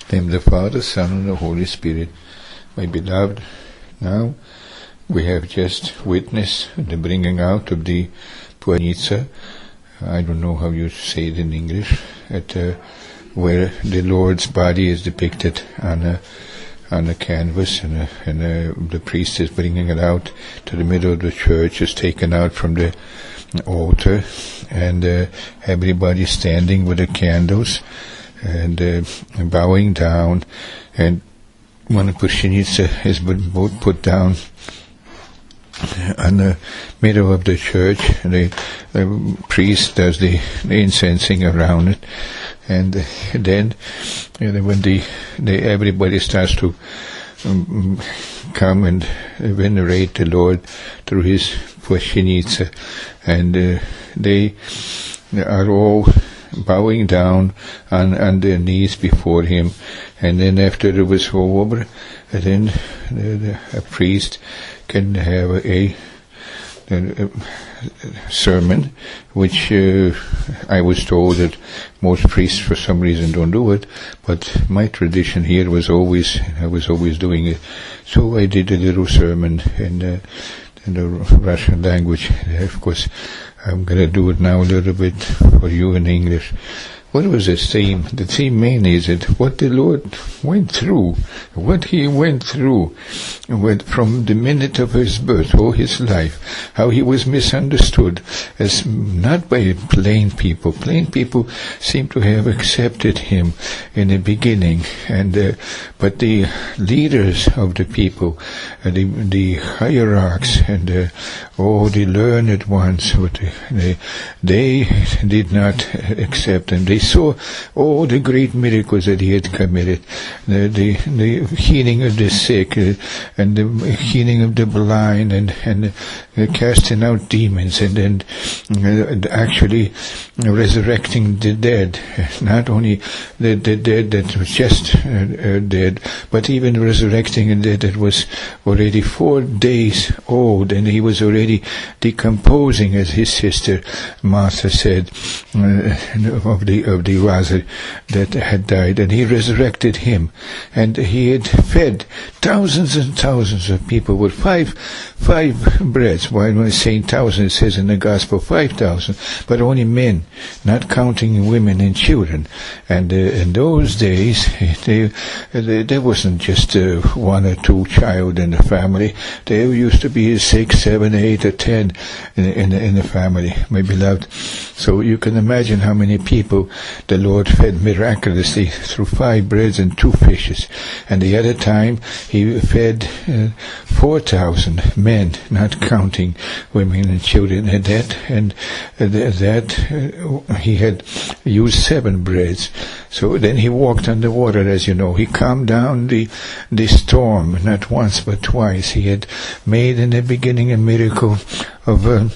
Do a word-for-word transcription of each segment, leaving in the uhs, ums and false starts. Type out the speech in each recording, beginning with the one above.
In the name of the Father, Son, and the Holy Spirit. My beloved, now we have just witnessed the bringing out of the Pwanice. I don't know how you say it in English, at uh, where the Lord's body is depicted on a on a canvas, and, uh, and uh, the priest is bringing it out to the middle of the church. It's taken out from the altar, and uh, everybody standing with the candles and uh, bowing down, and when the Pwanice is both put down on the middle of the church, the, the priest does the, the incensing around it, and uh, then you know, when the, the everybody starts to um, come and venerate the Lord through his Pwanice, and uh, they are all bowing down on, on their knees before him, and then after it was all over, then the, the, a priest can have a, a, a sermon, which uh, I was told that most priests for some reason don't do it, but my tradition here was always, I was always doing it. So I did a little sermon in, uh, in the Russian language. Of course, I'm going to do it now a little bit for you in English. What was the theme? The theme mainly is that what the Lord went through, what he went through with, from the minute of his birth, all his life, how he was misunderstood as not by plain people. Plain people seem to have accepted him in the beginning, and uh, but the leaders of the people, uh, the, the hierarchs, and uh, all the learned ones, they, they did not accept him. They saw all the great miracles that he had committed, the, the, the healing of the sick, uh, and the healing of the blind, and, and uh, casting out demons, and then uh, actually resurrecting the dead. Not only the, the dead that was just uh, uh, dead, but even resurrecting a dead that was already four days old, and he was already decomposing, as his sister Martha said, uh, of the of the Lazarus that had died, and he resurrected him, and he had fed thousands and thousands of people with five five breads. Why when it's saying thousand, it says in the Gospel five thousand, but only men, not counting women and children. And uh, in those days, they, they, there wasn't just uh, one or two child in the family. There used to be six, seven, eight, or ten in, in, in the family, my beloved. So you can imagine how many people the Lord fed miraculously through five breads and two fishes. And the other time, he fed uh, four thousand men, not counting women and children. And that, and uh, that uh, he had used seven breads. So then he walked on the water, as you know. He calmed down the the storm, not once but twice. He had made in the beginning a miracle of uh,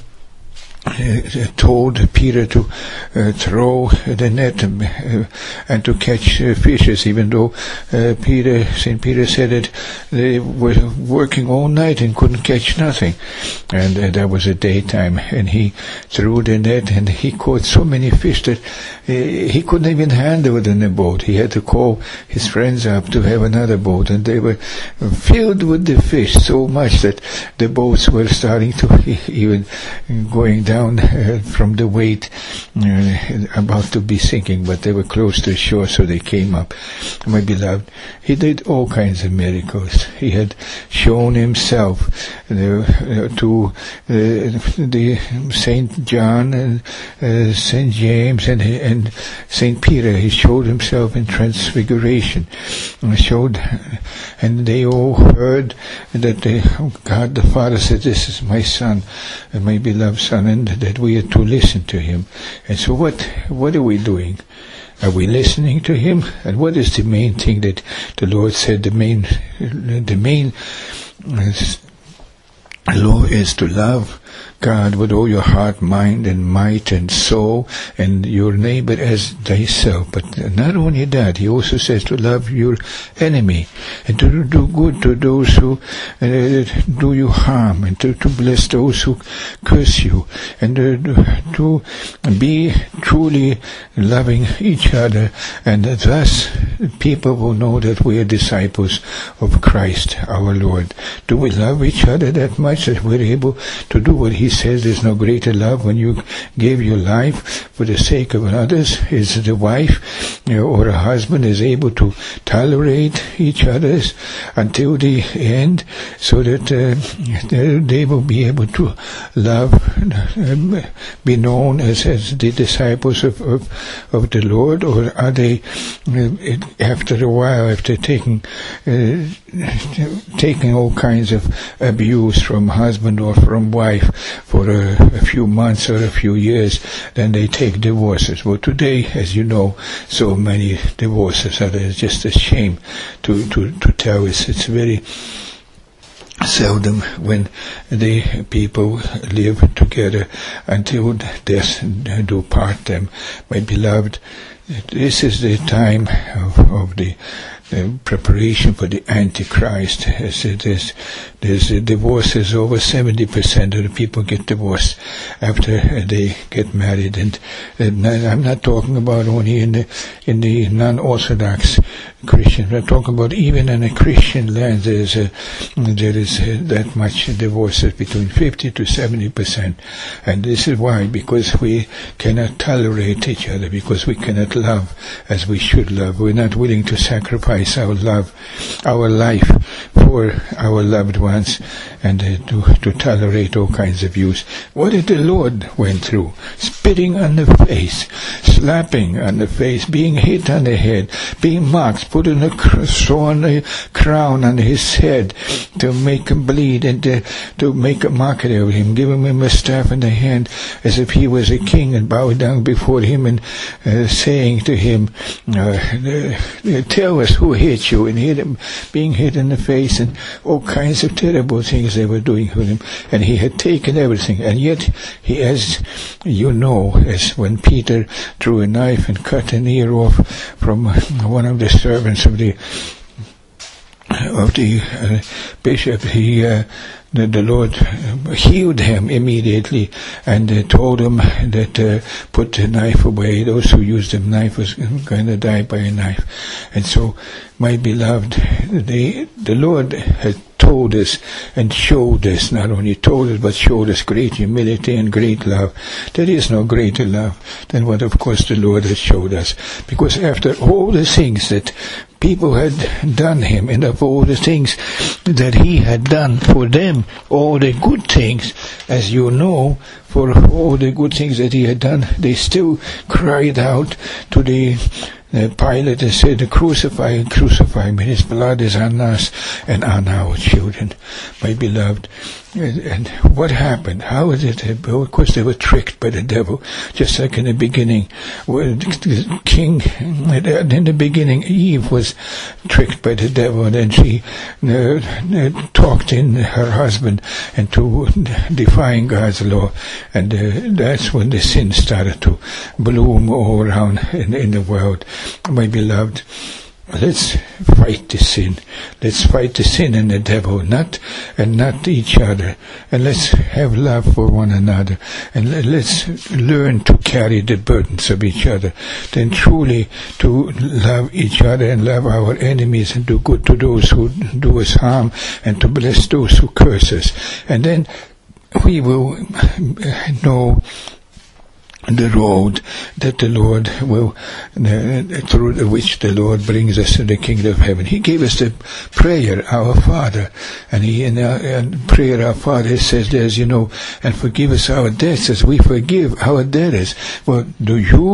Uh, told Peter to uh, throw the net uh, and to catch uh, fishes, even though uh, Peter, Saint Peter said that they were working all night and couldn't catch nothing. And uh, that was a daytime, and he threw the net, and he caught so many fish that uh, he couldn't even handle it in the boat. He had to call his friends up to have another boat, and they were filled with the fish so much that the boats were starting to even going down uh, from the weight, uh, about to be sinking, but they were close to the shore, so they came up. My beloved, he did all kinds of miracles. He had shown himself uh, to uh, the Saint John and uh, Saint James and and Saint Peter. He showed himself in transfiguration. He showed, and they all heard that they, oh God the Father said, "This is my Son, my beloved Son," and that we are to listen to him. And so what what are we doing? Are we listening to him? And what is the main thing that the Lord said, the main the main law is to love God with all your heart, mind, and might and soul, and your neighbor as thyself. But not only that, he also says to love your enemy, and to do good to those who uh, do you harm, and to, to bless those who curse you, and uh, to be truly loving each other, and thus people will know that we are disciples of Christ our Lord. Do we love each other that much that we're able to do what he says? There's no greater love when you give your life for the sake of others. Is the wife, you know, or a husband is able to tolerate each other until the end, so that uh, they will be able to love, um, be known as, as the disciples of, of, of the Lord? Or are they, uh, after a while, after taking uh, taking all kinds of abuse from husband or from wife for a, a few months or a few years, then they take divorces? Well, today, as you know, so many divorces are just a shame to, to, to tell. It's, it's very seldom when the people live together until death do part them. My beloved, this is the time of, of the The preparation for the Antichrist. As it is, there's a divorces. Over seventy percent of the people get divorced after they get married, and, and I'm not talking about only in the in the non-Orthodox Christians. I'm talking about even in a Christian land. There's a, there is a, that much divorces, between fifty to seventy percent, and this is why, because we cannot tolerate each other, because we cannot love as we should love. We're not willing to sacrifice our love, our life for our loved ones, and uh, to, to tolerate all kinds of abuse. What did the Lord went through? Spitting on the face, slapping on the face, being hit on the head, being mocked, putting a thorn a crown on his head to make him bleed, and to, to make a mockery of him, giving him a staff in the hand as if he was a king, and bow down before him, and uh, saying to him, uh, uh, tell us who hit you, and hit him, being hit in the face, and all kinds of terrible things they were doing with him. And he had taken everything, and yet he, as you know, as when Peter drew a knife and cut an ear off from one of the servants of the of the uh, bishop, he uh, the, the Lord healed him immediately, and uh, told him that uh, put the knife away. Those who used the knife was going to die by a knife. And so, my beloved, the the Lord had told us and showed us, not only told us, but showed us great humility and great love. There is no greater love than what, of course, the Lord has showed us. Because after all the things that people had done him, and of all the things that he had done for them, all the good things, as you know, for all the good things that he had done, they still cried out to the Uh, Pilate and said, crucify him, crucify him. His blood is on us and on our children, my beloved. And, and what happened? How is it? Well, of course, they were tricked by the devil, just like in the beginning. Well, the king, in the beginning, Eve was tricked by the devil, and then she uh, uh, talked in her husband into defying God's law, and uh, that's when the sin started to bloom all around in, in the world. My beloved, let's fight the sin. Let's fight the sin and the devil, not and not each other. And let's have love for one another. And let's learn to carry the burdens of each other. Then truly to love each other and love our enemies, and do good to those who do us harm, and to bless those who curse us. And then we will know the road that the Lord will, uh, through which the Lord brings us to the kingdom of heaven. He gave us the prayer, Our Father, and He in, our, in prayer, Our Father, says, as you know, and forgive us our debts as we forgive our debtors. Well, do you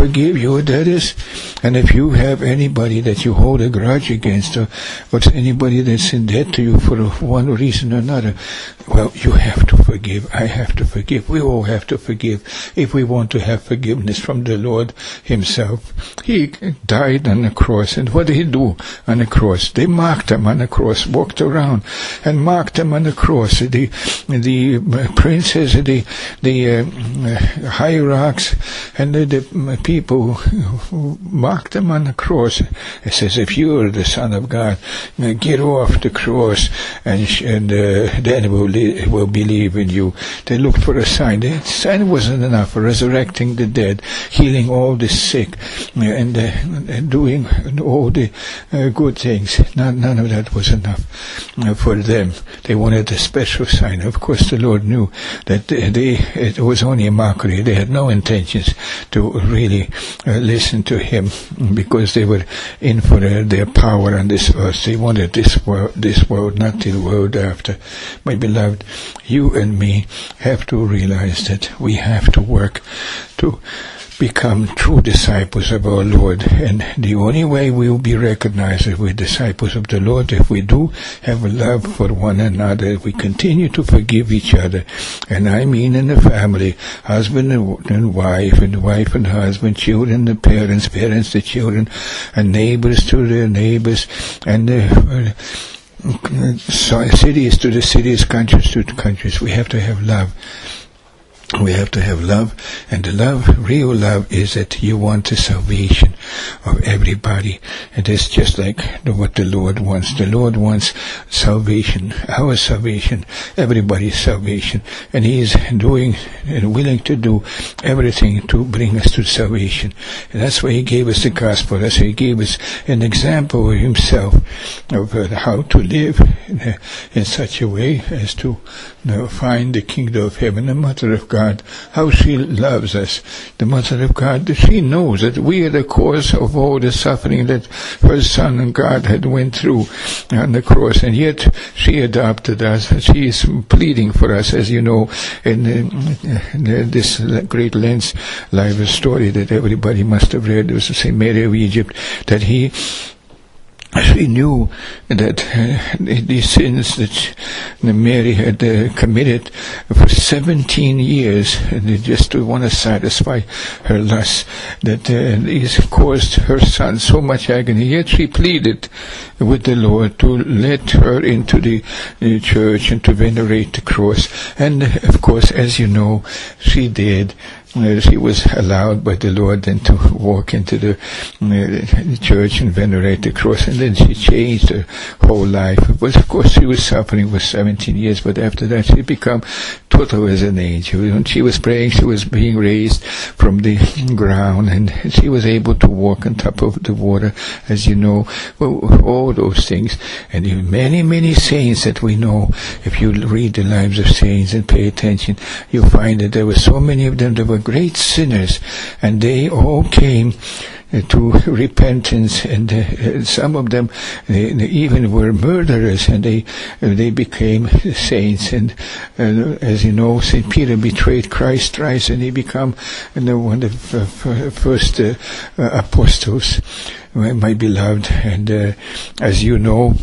forgive your debtors. And if you have anybody that you hold a grudge against, or, or anybody that's in debt to you for one reason or another, well, you have to forgive. I have to forgive. We all have to forgive if we want to have forgiveness from the Lord Himself. He died on the cross, and what did He do on the cross? They marked Him on the cross, walked around and marked Him on the cross. The the princes, the the uh, hierarchs, and the, the people who marked Him on the cross. It says, if you are the Son of God, get off the cross, and and uh, then we'll will believe in you. They looked for a sign. The sign wasn't enough for resurrecting the dead, healing all the sick, and, uh, and doing all the uh, good things. None, none of that was enough uh, for them. They wanted a special sign. Of course, the Lord knew that they, they it was only a mockery. They had no intentions to really uh, listen to Him, because they were in for uh, their power on this earth. They wanted this world, this world, not the world after. My beloved, you and me have to realize that we have to work to become true disciples of our Lord, and the only way we will be recognized as we're disciples of the Lord if we do have a love for one another, if we continue to forgive each other, and I mean in the family, husband and wife, and wife and husband, children and parents, parents to children, and neighbors to their neighbors, and uh, cities to the cities, countries to the countries. We have to have love. We have to have love, and the love, real love, is that you want the salvation of everybody. And it's just like what the Lord wants. The Lord wants salvation, our salvation, everybody's salvation. And He is doing and willing to do everything to bring us to salvation. And that's why He gave us the gospel. That's why He gave us an example of Himself, of uh, how to live in, uh, in such a way as to you know, find the kingdom of heaven. The Mother of God, how she loves us. The Mother of God, she knows that we are the cause of all the suffering that her Son and God had went through on the cross, and yet she adopted us. She is pleading for us, as you know, in, in this great Lent's life story that everybody must have read. It was the Saint Mary of Egypt, that he She knew that uh, the sins that Mary had uh, committed for seventeen years, and just to want to satisfy her lust, that uh, these caused her Son so much agony. Yet she pleaded with the Lord to let her into the, the church and to venerate the cross. And of course, as you know, she did. Uh, she was allowed by the Lord then to walk into the, uh, the church and venerate the cross, and then she changed her whole life. But of course she was suffering for seventeen years, but after that she became total as an angel. When she was praying, she was being raised from the ground, and she was able to walk on top of the water, as you know, well, all those things. And there are many, many saints that we know. If you read the lives of saints and pay attention, you'll find that there were so many of them that were great sinners, and they all came uh, to repentance, and uh, some of them uh, even were murderers, and they uh, they became saints. And uh, as you know, Saint Peter betrayed Christ thrice, and he became you know, one of the uh, first uh, uh, apostles, my beloved. And uh, as you know,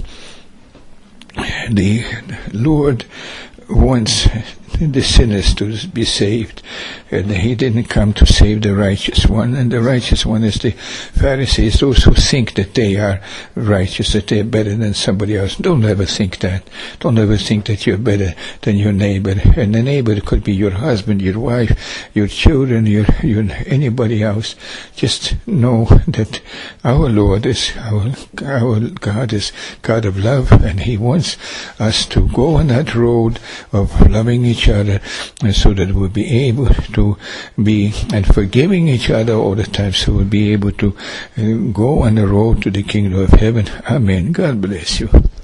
the Lord wants the sinners to be saved, and He didn't come to save the righteous one. And the righteous one is the Pharisees, those who think that they are righteous, that they're better than somebody else. Don't ever think that. Don't ever think that you're better than your neighbor. And the neighbor could be your husband, your wife, your children, your, your anybody else. Just know that our Lord is our our God is God of love, and He wants us to go on that road of loving each other, and so that we'll be able to be and forgiving each other all the time, so we'll be able to uh, go on the road to the kingdom of heaven. Amen. God bless you.